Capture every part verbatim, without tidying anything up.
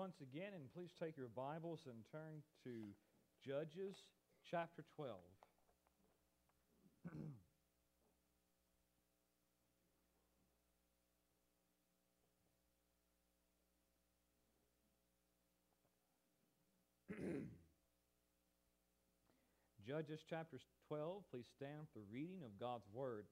once again, and please take your Bibles and turn to Judges chapter twelve. Judges chapter twelve, please stand for the reading of God's Word.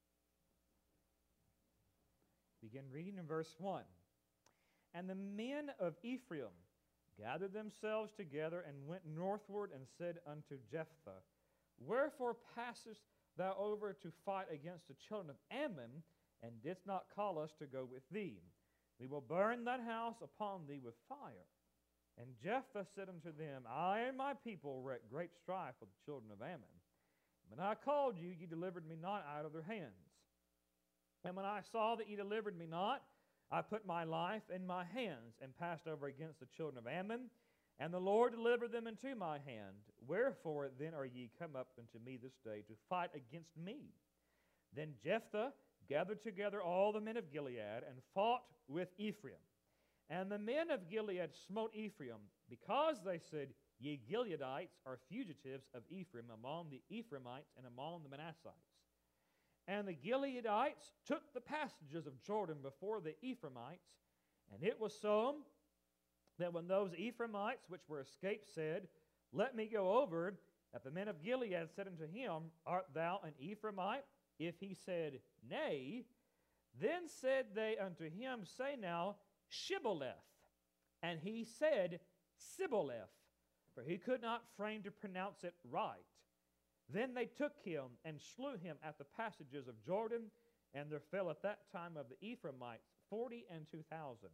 Begin reading in verse one. And the men of Ephraim gathered themselves together and went northward and said unto Jephthah, Wherefore passest thou over to fight against the children of Ammon, and didst not call us to go with thee? We will burn that house upon thee with fire. And Jephthah said unto them, I and my people were at great strife with the children of Ammon. When I called you, ye delivered me not out of their hands. And when I saw that ye delivered me not, I put my life in my hands, and passed over against the children of Ammon, and the Lord delivered them into my hand. Wherefore then are ye come up unto me this day to fight against me? Then Jephthah gathered together all the men of Gilead, and fought with Ephraim. And the men of Gilead smote Ephraim, because they said, Ye Gileadites are fugitives of Ephraim among the Ephraimites and among the Manassites. And the Gileadites took the passages of Jordan before the Ephraimites. And it was so that when those Ephraimites which were escaped said, Let me go over, that the men of Gilead said unto him, Art thou an Ephraimite? If he said, Nay, then said they unto him, Say now, Shibboleth. And he said, Sibboleth, for he could not frame to pronounce it right. Then they took him and slew him at the passages of Jordan, and there fell at that time of the Ephraimites forty and two thousand.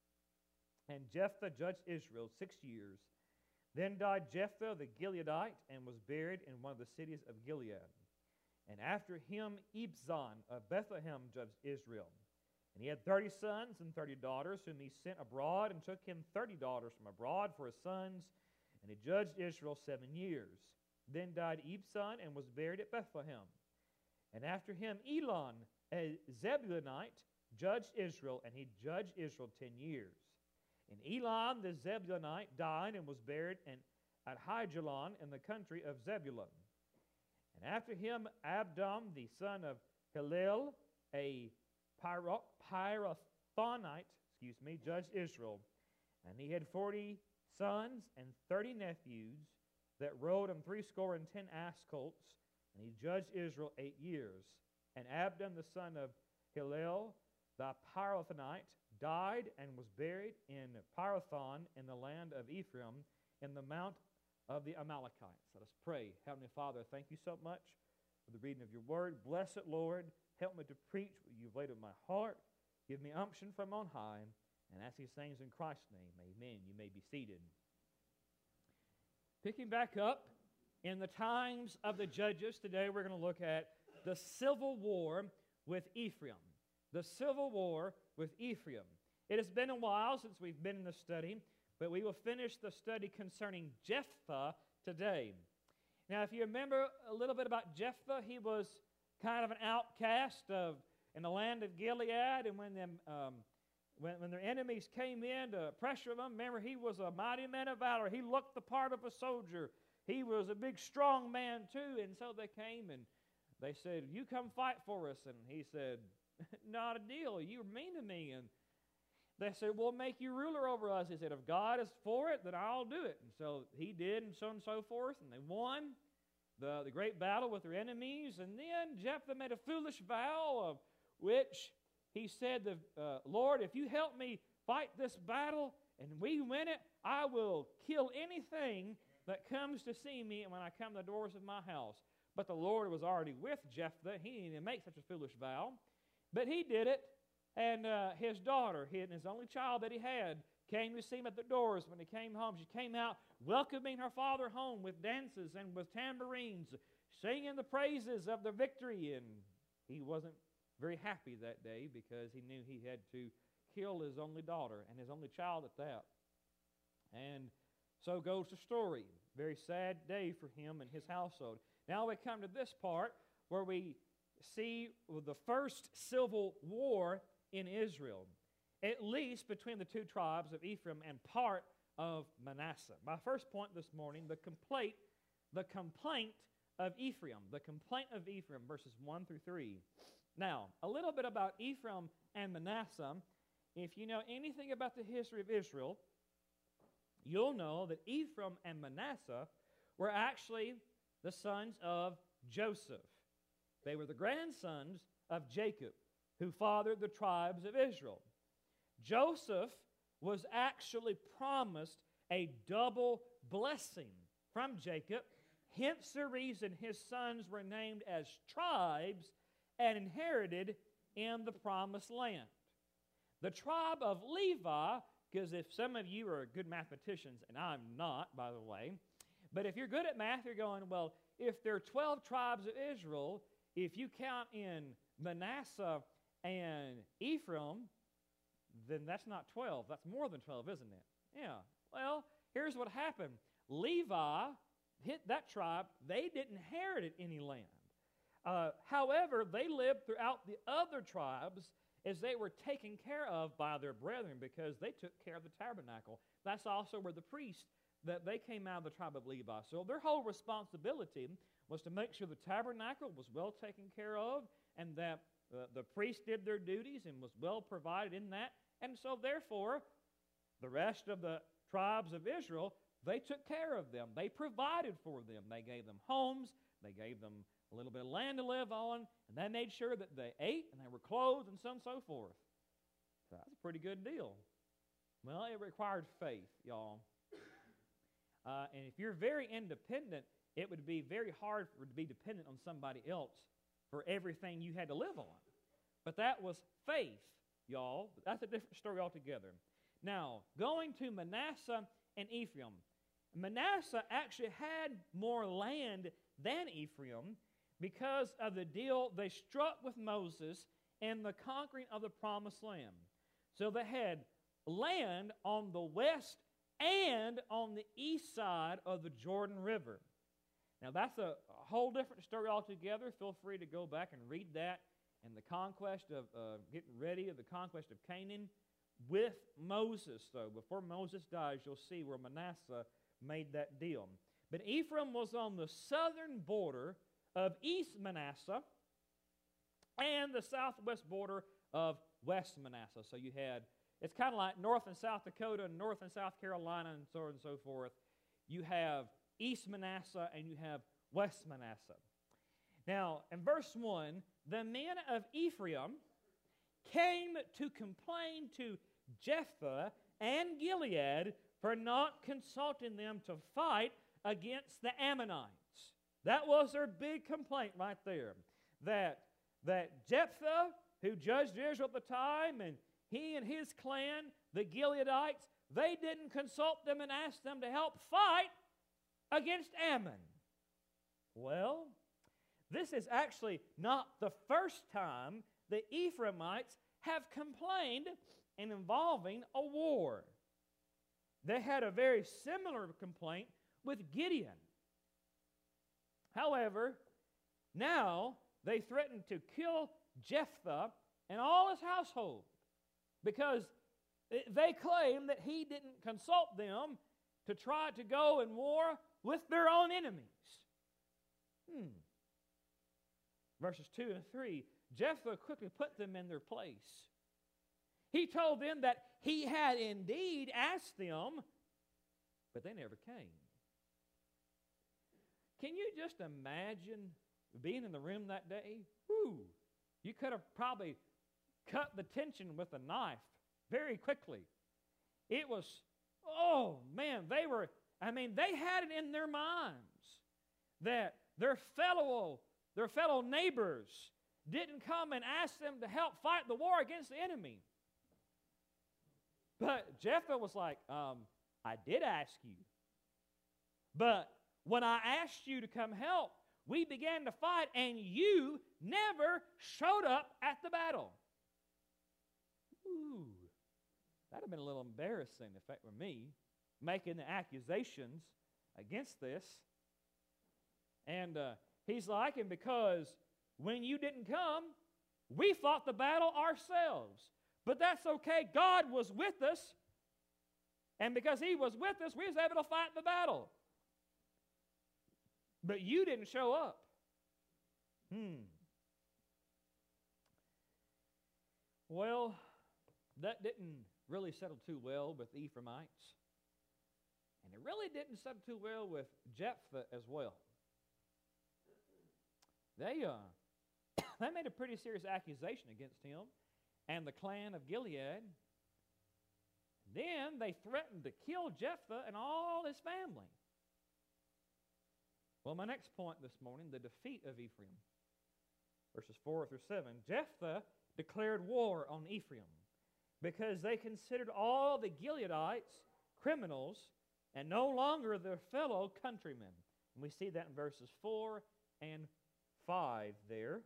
And Jephthah judged Israel six years. Then died Jephthah the Gileadite, and was buried in one of the cities of Gilead. And after him Ibzan of Bethlehem judged Israel. And he had thirty sons and thirty daughters, whom he sent abroad, and took him thirty daughters from abroad for his sons. And he judged Israel seven years. Then died Ibzan, and was buried at Bethlehem. And after him Elon, a Zebulunite, judged Israel, and he judged Israel ten years. And Elon the Zebulunite died, and was buried in, at Hijalon in the country of Zebulun. And after him Abdon, the son of Hillel, a Pyro, Pyrothonite, excuse me, judged Israel. And he had forty sons and thirty nephews, that rode on threescore and ten ass colts, and he judged Israel eight years. And Abdon the son of Hillel, the Pyrothonite, died and was buried in Pyrothon in the land of Ephraim, in the mount of the Amalekites. Let us pray. Heavenly Father, thank you so much for the reading of your word. Bless it, Lord. Help me to preach what you've laid on my heart. Give me unction from on high. And ask these things in Christ's name. Amen. You may be seated. Picking back up in the times of the Judges, today we're going to look at the civil war with Ephraim. The civil war with Ephraim. It has been a while since we've been in the study, but we will finish the study concerning Jephthah today. Now, if you remember a little bit about Jephthah, he was kind of an outcast of in the land of Gilead, and when them um, When, when their enemies came in to pressure them, remember, he was a mighty man of valor. He looked the part of a soldier. He was a big, strong man, too. And so they came and they said, You come fight for us. And he said, Not a deal. You're mean to me. And they said, We'll make you ruler over us. He said, If God is for it, then I'll do it. And so he did, and so on and so forth. And they won the, the great battle with their enemies. And then Jephthah made a foolish vow of which he said, uh, Lord, if you help me fight this battle and we win it, I will kill anything that comes to see me when I come to the doors of my house. But the Lord was already with Jephthah. He didn't even make such a foolish vow. But he did it, and uh, his daughter, his only child that he had, came to see him at the doors when he came home. She came out welcoming her father home with dances and with tambourines, singing the praises of the victory. And he wasn't very happy that day because he knew he had to kill his only daughter and his only child at that. And so goes the story. Very sad day for him and his household. Now we come to this part where we see the first civil war in Israel. at least between the two tribes of Ephraim and part of Manasseh. My first point this morning, the complaint, the complaint of Ephraim, the complaint of Ephraim, verses one through three. Now, a little bit about Ephraim and Manasseh. If you know anything about the history of Israel, you'll know that Ephraim and Manasseh were actually the sons of Joseph. They were the grandsons of Jacob, who fathered the tribes of Israel. Joseph was actually promised a double blessing from Jacob, hence the reason his sons were named as tribes and inherited in the promised land. The tribe of Levi, because if some of you are good mathematicians, and I'm not, by the way, but if you're good at math, you're going, well, if there are twelve tribes of Israel, if you count in Manasseh and Ephraim, then that's not twelve. That's more than twelve, isn't it? Yeah. Well, here's what happened. Levi hit that tribe. They didn't inherit any land. Uh, however, they lived throughout the other tribes as they were taken care of by their brethren because they took care of the tabernacle. That's also where the priests, that they came out of the tribe of Levi. So their whole responsibility was to make sure the tabernacle was well taken care of and that uh, the priests did their duties and was well provided in that. And so therefore, the rest of the tribes of Israel, they took care of them. They provided for them. They gave them homes. They gave them a little bit of land to live on, and they made sure that they ate and they were clothed and so on and so forth. So that's a pretty good deal. Well, it required faith, y'all. Uh, and if you're very independent, it would be very hard for to be dependent on somebody else for everything you had to live on. But that was faith, y'all. That's a different story altogether. Now, going to Manasseh and Ephraim. Manasseh actually had more land than Ephraim because of the deal they struck with Moses and the conquering of the promised land. So they had land on the west and on the east side of the Jordan River. Now that's a, a whole different story altogether. Feel free to go back and read that and the conquest of, uh, getting ready of the conquest of Canaan with Moses, though. Before Moses dies, you'll see where Manasseh made that deal. But Ephraim was on the southern border of East Manasseh and the southwest border of West Manasseh. So you had, it's kind of like North and South Dakota, North and South Carolina, and so on and so forth. You have East Manasseh and you have West Manasseh. Now, in verse one, the men of Ephraim came to complain to Jephthah and Gilead for not consulting them to fight against the Ammonites. That was their big complaint right there. That, that Jephthah, who judged Israel at the time, and he and his clan, the Gileadites, they didn't consult them and ask them to help fight against Ammon. Well, this is actually not the first time the Ephraimites have complained in involving a war. They had a very similar complaint with Gideon. However, now they threaten to kill Jephthah and all his household because they claim that he didn't consult them to try to go in war with their own enemies. Hmm. Verses two and three, Jephthah quickly put them in their place. He told them that he had indeed asked them, but they never came. Can you just imagine being in the room that day? Whew, you could have probably cut the tension with a knife very quickly. It was, oh man, they were, I mean, they had it in their minds that their fellow, their fellow neighbors didn't come and ask them to help fight the war against the enemy. But Jephthah was like, um, I did ask you. But when I asked you to come help, we began to fight, and you never showed up at the battle. Ooh, that would have been a little embarrassing if that were me, making the accusations against this. And uh, he's like, and because when you didn't come, we fought the battle ourselves. But that's okay. God was with us. And because He was with us, we was able to fight the battle. But you didn't show up. Hmm. Well, that didn't really settle too well with the Ephraimites. And it really didn't settle too well with Jephthah as well. They, uh, they made a pretty serious accusation against him and the clan of Gilead. Then they threatened to kill Jephthah and all his family. Well, my next point this morning, the defeat of Ephraim. Verses four through seven. Jephthah declared war on Ephraim because they considered all the Gileadites criminals and no longer their fellow countrymen. And we see that in verses four and five there.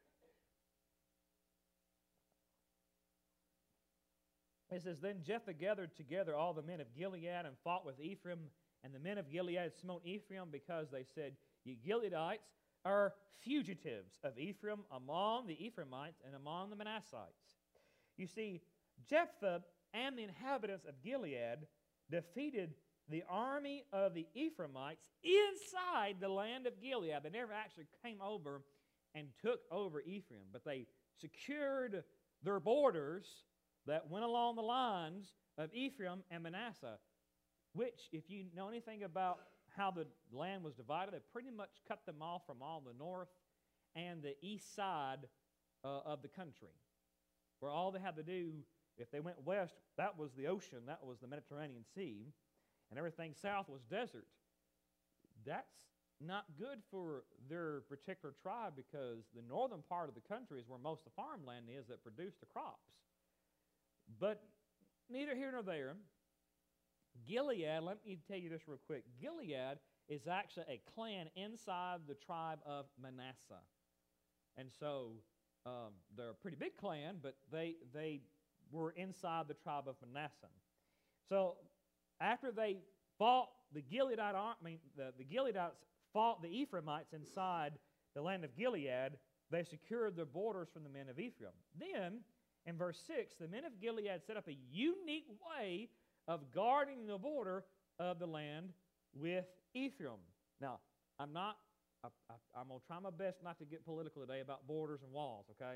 It says, Then Jephthah gathered together all the men of Gilead and fought with Ephraim. And the men of Gilead smote Ephraim because they said, Ye Gileadites are fugitives of Ephraim among the Ephraimites and among the Manassites. You see, Jephthah and the inhabitants of Gilead defeated the army of the Ephraimites inside the land of Gilead. They never actually came over and took over Ephraim, but they secured their borders that went along the lines of Ephraim and Manasseh, which, if you know anything about how the land was divided, they pretty much cut them off from all the north and the east side uh, of the country, where all they had to do, if they went west, that was the ocean, that was the Mediterranean Sea, and everything south was desert. That's not good for their particular tribe, because the northern part of the country is where most of the farmland is that produced the crops. But neither here nor there. Gilead, let me tell you this real quick. Gilead is actually a clan inside the tribe of Manasseh. And so um, they're a pretty big clan, but they, they were inside the tribe of Manasseh. So after they fought the Gileadite army, the, the Gileadites fought the Ephraimites inside the land of Gilead, they secured their borders from the men of Ephraim. Then, in verse six, the men of Gilead set up a unique way of guarding the border of the land with Ephraim. Now, I'm not, I, I, I'm going to try my best not to get political today about borders and walls, okay?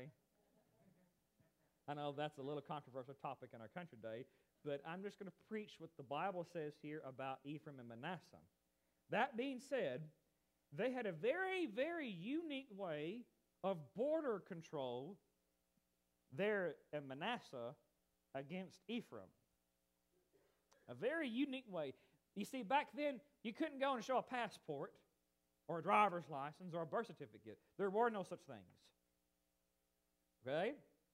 I know that's a little controversial topic in our country today, but I'm just going to preach what the Bible says here about Ephraim and Manasseh. That being said, they had a very, very unique way of border control there in Manasseh against Ephraim. A very unique way. You see, back then, you couldn't go and show a passport or a driver's license or a birth certificate. There were no such things. Okay?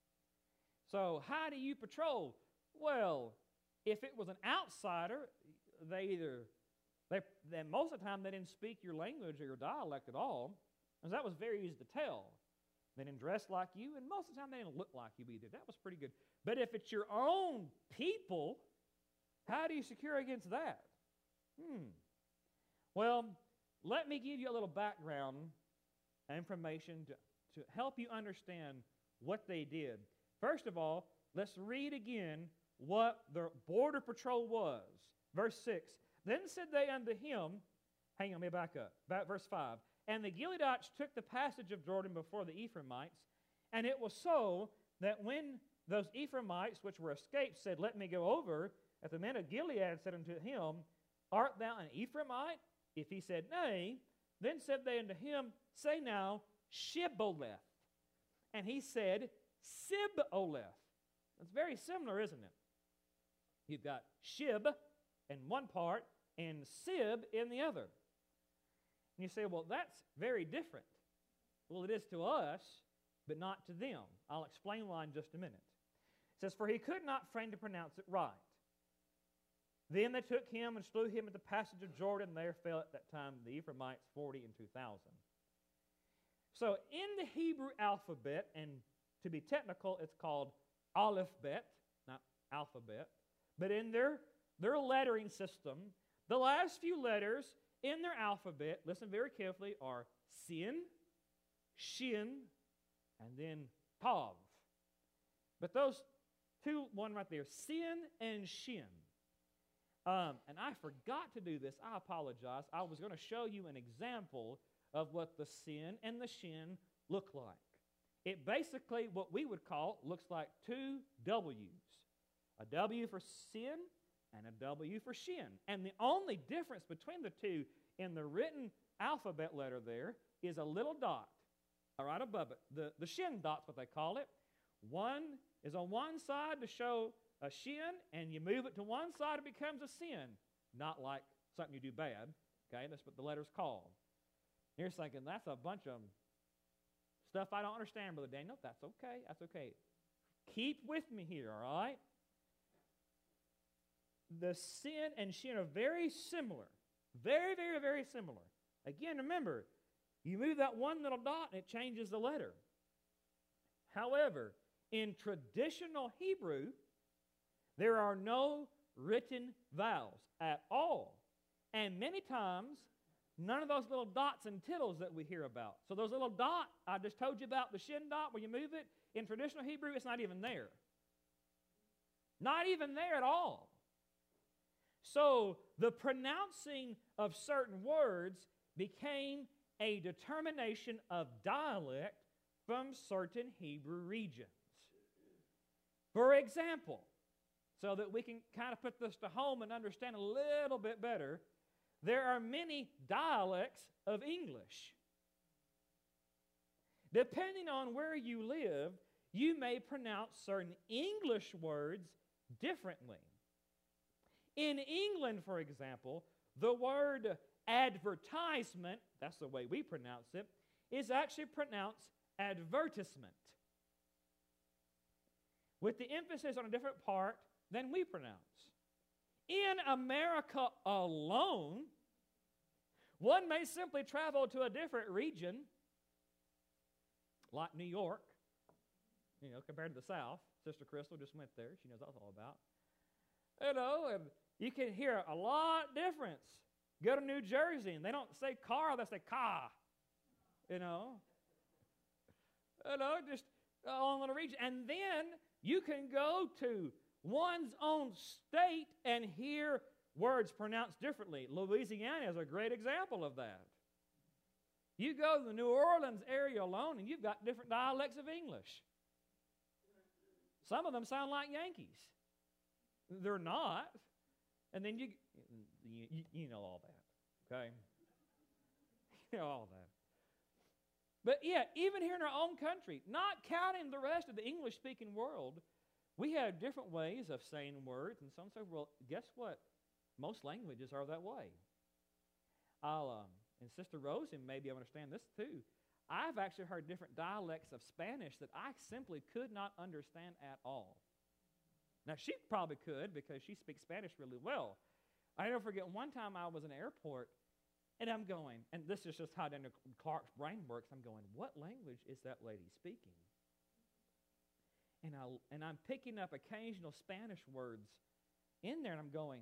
So how do you patrol? Well, if it was an outsider, they either, they, then most of the time they didn't speak your language or your dialect at all, and that was very easy to tell. They didn't dress like you, and most of the time they didn't look like you either. That was pretty good. But if it's your own people, how do you secure against that? Hmm. Well, let me give you a little background information to, to help you understand what they did. First of all, let's read again what the border patrol was. Verse six. Then said they unto him, hang on, let me back up. Back, verse five. And the Gileadites took the passage of Jordan before the Ephraimites, and it was so that when those Ephraimites which were escaped said, Let me go over, that the men of Gilead said unto him, Art thou an Ephraimite? If he said, Nay, then said they unto him, Say now, Shibboleth. And he said, Sibboleth. It's very similar, isn't it? You've got Shib in one part and Sib in the other. And you say, well, that's very different. Well, it is to us, but not to them. I'll explain why in just a minute. It says, For he could not frame to pronounce it right. Then they took him and slew him at the passage of Jordan. There fell at that time the Ephraimites forty and two thousand. So in the Hebrew alphabet, and to be technical, it's called Aleph-Bet, not alphabet. But in their, their lettering system, the last few letters in their alphabet, listen very carefully, are Sin, Shin, and then Tav. But those two, one right there, sin and shin. Um, and I forgot to do this. I apologize. I was going to show you an example of what the sin and the shin look like. It basically, what we would call, looks like two W's. A W for sin and a W for shin. And the only difference between the two in the written alphabet letter there is a little dot right above it. The, the shin dot's what they call it. One is on one side to show a shin, and you move it to one side, it becomes a sin. Not like something you do bad. Okay, that's what the letter's called. You're thinking, that's a bunch of stuff I don't understand, Brother Daniel. That's okay. That's okay. Keep with me here, all right? The sin and shin are very similar. Very, very, very similar. Again, remember, you move that one little dot and it changes the letter. However, in traditional Hebrew, there are no written vowels at all. And many times, none of those little dots and tittles that we hear about. So those little dot, I just told you about the shin dot where you move it, in traditional Hebrew, it's not even there. Not even there at all. So the pronouncing of certain words became a determination of dialect from certain Hebrew regions. For example, so that we can kind of put this to home and understand a little bit better, there are many dialects of English. Depending on where you live, you may pronounce certain English words differently. In England, for example, the word advertisement, that's the way we pronounce it, is actually pronounced advertisement, with the emphasis on a different part than we pronounce. In America alone, one may simply travel to a different region, like New York, you know, compared to the South. Sister Crystal just went there. She knows what it's all about. You know, and you can hear a lot of difference. Go to New Jersey, and they don't say car, they say car. You know? You know, just all in the region. And then you can go to one's own state and hear words pronounced differently. Louisiana is a great example of that. You go to the New Orleans area alone, and you've got different dialects of English. Some of them sound like Yankees. They're not. And then you, you, you know all that, okay? You know all that. But yeah, even here in our own country, not counting the rest of the English-speaking world, we have different ways of saying words, and some say, well, guess what? Most languages are that way. I'll, um, and Sister Rosen maybe understand this too. I've actually heard different dialects of Spanish that I simply could not understand at all. Now, she probably could because she speaks Spanish really well. I never forget one time I was in an airport, and I'm going, and this is just how Daniel Clark's brain works, I'm going, what language is that lady speaking? And, I, and I'm picking up occasional Spanish words in there, and I'm going,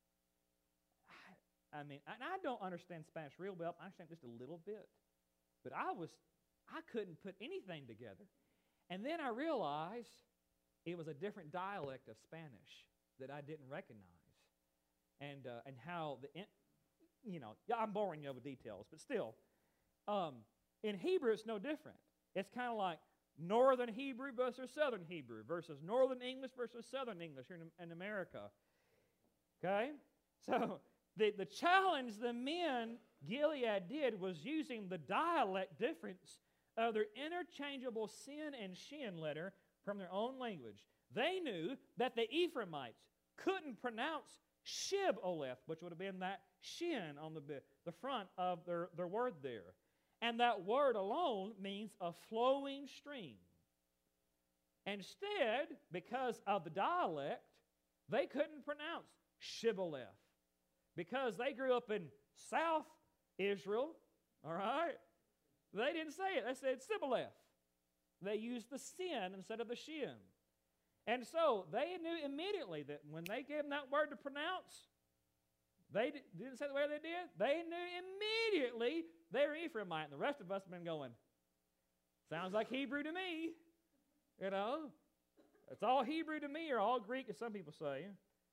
I, I mean, and I don't understand Spanish real well. I understand just a little bit. But I was, I couldn't put anything together. And then I realized it was a different dialect of Spanish that I didn't recognize. And, uh, and how, the, you know, yeah, I'm boring you with details, but still, um, in Hebrew it's no different. It's kind of like Northern Hebrew versus Southern Hebrew versus Northern English versus Southern English here in, in America. Okay? So the, the challenge the men Gilead did was using the dialect difference of their interchangeable sin and shin letter from their own language. They knew that the Ephraimites couldn't pronounce Shib-Oleth, which would have been that shin on the, the front of their, their word there. And that word alone means a flowing stream. Instead, because of the dialect, they couldn't pronounce Shibboleth because they grew up in South Israel, all right? They didn't say it. They said Sibboleth. They used the sin instead of the shin. And so they knew immediately that when they gave them that word to pronounce, they didn't say the way they did. They knew immediately they were Ephraimite. And the rest of us have been going, sounds like Hebrew to me. You know? It's all Hebrew to me, or all Greek, as some people say.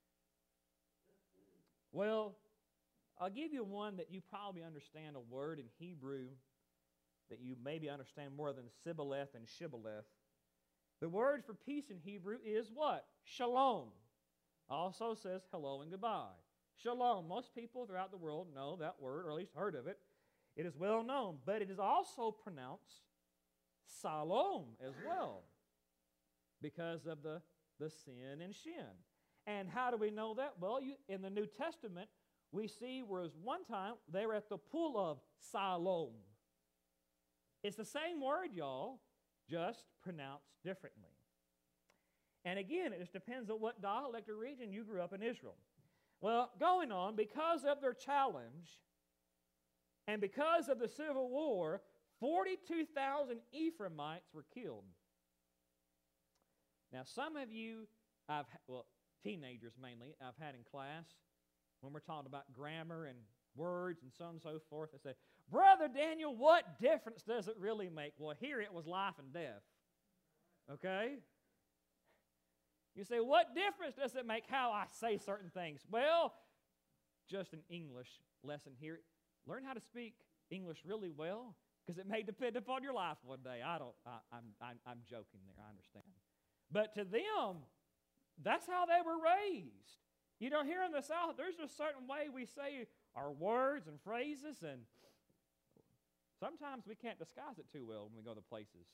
Well, I'll give you one that you probably understand, a word in Hebrew that you maybe understand more than Sibboleth and Shibboleth. The word for peace in Hebrew is what? Shalom. Also says hello and goodbye. Shalom. Most people throughout the world know that word, or at least heard of it. It is well known, but it is also pronounced Salom as well, because of the, the sin and shin. And how do we know that? Well, you, in the New Testament, we see whereas one time they were at the pool of Siloam. It's the same word, y'all, just pronounced differently. And again, it just depends on what dialect or region you grew up in Israel. Well, going on, because of their challenge and because of the civil war, forty-two thousand Ephraimites were killed. Now, some of you, I've well, teenagers mainly, I've had in class, when we're talking about grammar and words and so on and so forth, they say, Brother Daniel, what difference does it really make? Well, here it was life and death. Okay? You say, what difference does it make how I say certain things? Well, just an English lesson here. Learn how to speak English really well, because it may depend upon your life one day. I don't, I, I'm, I'm, I'm joking there, I understand. But to them, that's how they were raised. You know, here in the South, there's a certain way we say our words and phrases, and sometimes we can't disguise it too well when we go to places.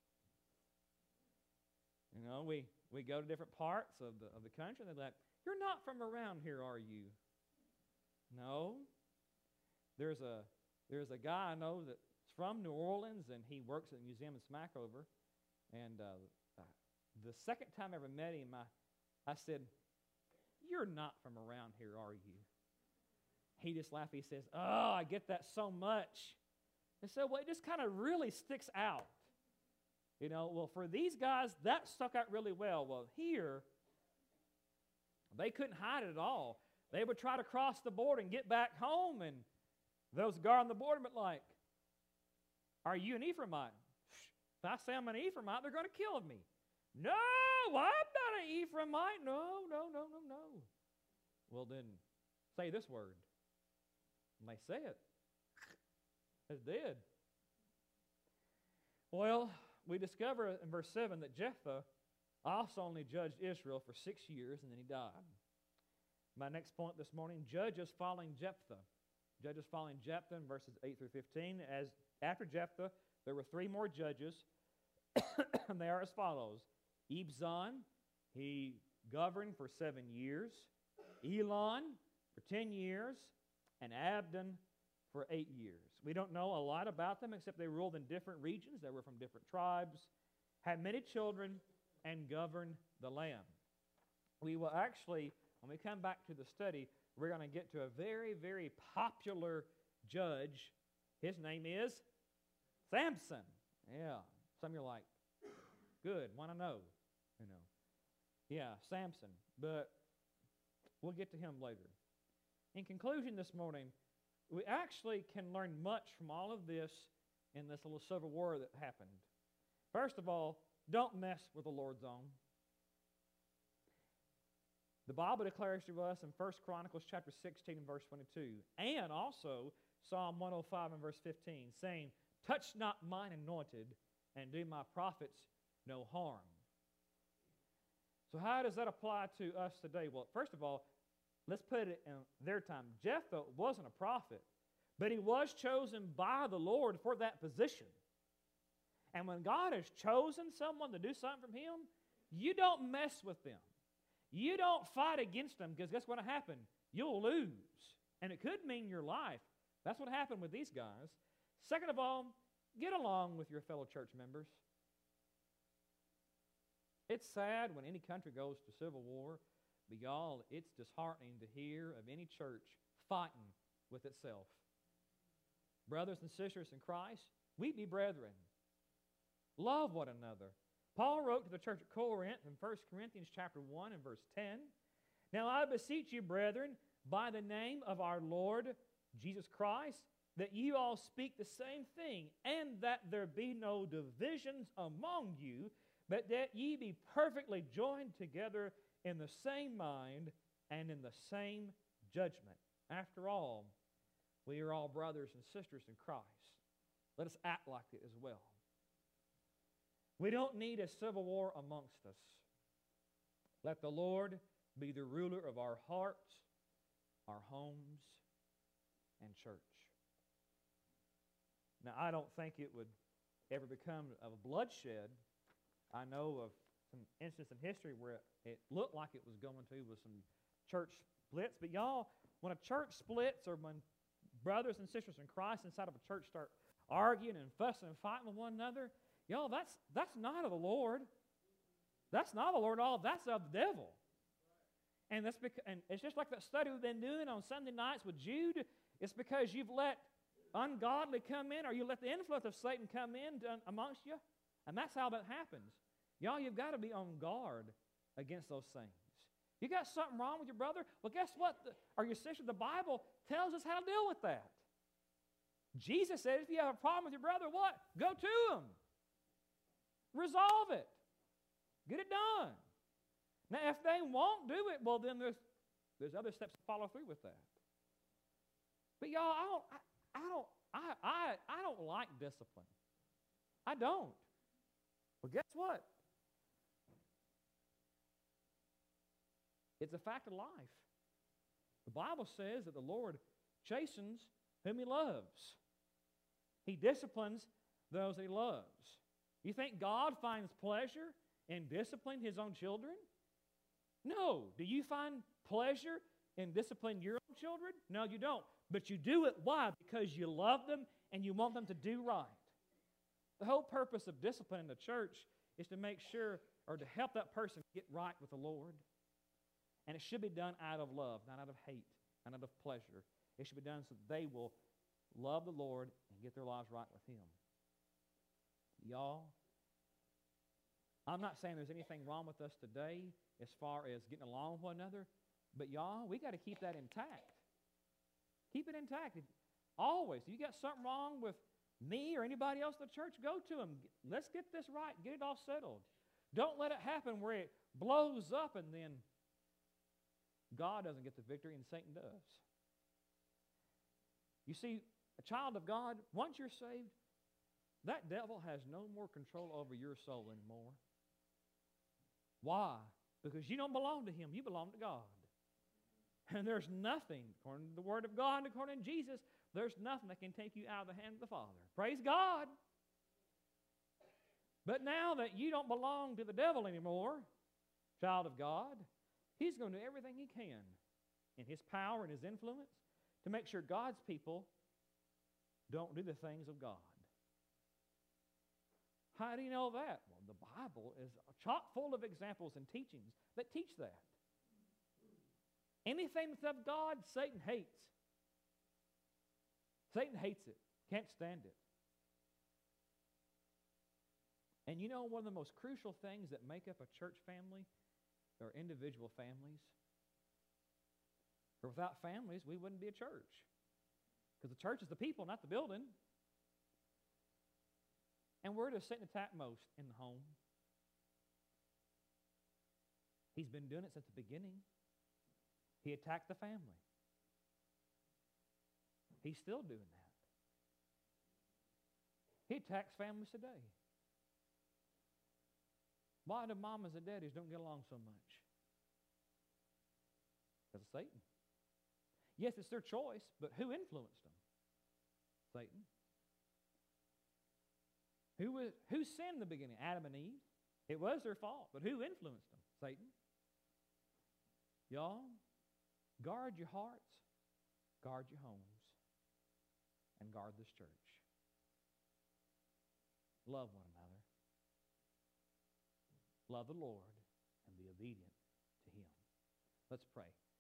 You know, we, we go to different parts of the, of the country, and they're like, you're not from around here, are you? No. There's a, there's a guy I know that's from New Orleans, and he works at the museum in Smackover. And uh, uh, the second time I ever met him, I, I said, you're not from around here, are you? He just laughed. He says, oh, I get that so much. And so, well, it just kind of really sticks out. You know, well, for these guys, that stuck out really well. Well, here, they couldn't hide it at all. They would try to cross the border and get back home, and those guard on the border would like, are you an Ephraimite? If I say I'm an Ephraimite, they're going to kill me. No, I'm not an Ephraimite. No, no, no, no, no. Well, then, say this word. And they say it. It did. Well, we discover in verse seven that Jephthah also only judged Israel for six years, and then he died. My next point this morning, judges following Jephthah. Judges following Jephthah in verses eight through fifteen. As after Jephthah, there were three more judges, and they are as follows. Ibzan, he governed for seven years. Elon for ten years. And Abdon for eight years. We don't know a lot about them except they ruled in different regions. They were from different tribes, had many children, and governed the land. We will actually, when we come back to the study, we're going to get to a very, very popular judge. His name is Samson. Yeah. Some of you are like, good, want to know. You know. Yeah, Samson. But we'll get to him later. In conclusion this morning, we actually can learn much from all of this in this little civil war that happened. First of all, don't mess with the Lord's own. The Bible declares to us in First Chronicles chapter sixteen and verse twenty-two, and also Psalm one oh five and verse fifteen, saying, touch not mine anointed, and do my prophets no harm. So how does that apply to us today? Well, first of all, let's put it in their time. Jephthah wasn't a prophet, but he was chosen by the Lord for that position. And when God has chosen someone to do something from him, you don't mess with them. You don't fight against them, because guess what will happen? You'll lose. And it could mean your life. That's what happened with these guys. Second of all, get along with your fellow church members. It's sad when any country goes to civil war, but y'all, it's disheartening to hear of any church fighting with itself. Brothers and sisters in Christ, we be brethren. Love one another. Paul wrote to the church at Corinth in First Corinthians chapter one and verse ten, now I beseech you, brethren, by the name of our Lord Jesus Christ, that you all speak the same thing, and that there be no divisions among you, but that ye be perfectly joined together in the same mind and in the same judgment. After all, we are all brothers and sisters in Christ. Let us act like it as well. We don't need a civil war amongst us. Let the Lord be the ruler of our hearts, our homes, and church. Now, I don't think it would ever become of bloodshed. I know of some instances in history where it looked like it was going to with some church splits. But y'all, when a church splits or when brothers and sisters in Christ inside of a church start arguing and fussing and fighting with one another, y'all, that's, that's not of the Lord. That's not of the Lord at all. That's of the devil. And, that's because, and it's just like that study we've been doing on Sunday nights with Jude. It's because you've let ungodly come in, or you let the influence of Satan come in to, amongst you. And that's how that happens. Y'all, you've got to be on guard against those things. You got something wrong with your brother? Well, guess what? The, or your sister, the Bible tells us how to deal with that. Jesus said if you have a problem with your brother, what? Go to him. Resolve it. Get it done. Now, if they won't do it, well, then there's, there's other steps to follow through with that. But y'all, I don't, I, I don't, I, I, I don't like discipline. I don't. Well, guess what? It's a fact of life. The Bible says that the Lord chastens whom He loves. He disciplines those that He loves. You think God finds pleasure in disciplining His own children? No. Do you find pleasure in disciplining your own children? No, you don't. But you do it. Why? Because you love them and you want them to do right. The whole purpose of discipline in the church is to make sure, or to help that person get right with the Lord. And it should be done out of love, not out of hate, not out of pleasure. It should be done so that they will love the Lord and get their lives right with Him. Y'all, I'm not saying there's anything wrong with us today as far as getting along with one another, but y'all, we got to keep that intact. Keep it intact. If, always. If you got something wrong with me or anybody else in the church, go to them. Let's get this right. Get it all settled. Don't let it happen where it blows up and then God doesn't get the victory and Satan does. You see, a child of God, once you're saved, that devil has no more control over your soul anymore. Why? Because you don't belong to him. You belong to God. And there's nothing, according to the Word of God and according to Jesus, there's nothing that can take you out of the hand of the Father. Praise God. But now that you don't belong to the devil anymore, child of God, He's going to do everything He can in His power and His influence to make sure God's people don't do the things of God. How do you know that? Well, the Bible is chock full of examples and teachings that teach that. Anything that's of God, Satan hates. Satan hates it. Can't stand it. And you know one of the most crucial things that make up a church family are individual families. For without families, we wouldn't be a church. Because the church is the people, not the building. And where does Satan attack most? In the home. He's been doing it since the beginning. He attacked the family. He's still doing that. He attacks families today. Why do mamas and daddies don't get along so much? Because of Satan. Yes, it's their choice, but who influenced them? Satan. Who, was, who sinned in the beginning? Adam and Eve. It was their fault, but who influenced them? Satan. Y'all, guard your hearts, guard your homes, and guard this church. Love one another. Love the Lord and be obedient to Him. Let's pray.